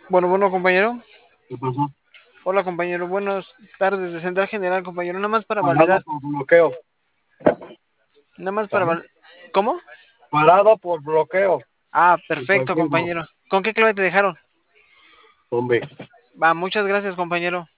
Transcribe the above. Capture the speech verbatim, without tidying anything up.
Bueno, bueno, compañero. ¿Qué pasó? Hola, compañero. Buenas tardes de Central General, compañero. Nada más para Parado validar. por bloqueo. Nada más para ¿Sale? validar. ¿Cómo? Parado por bloqueo. Ah, En perfecto, cualquier lado. compañero. ¿Con qué clave te dejaron? Hombre. Va, muchas gracias, compañero.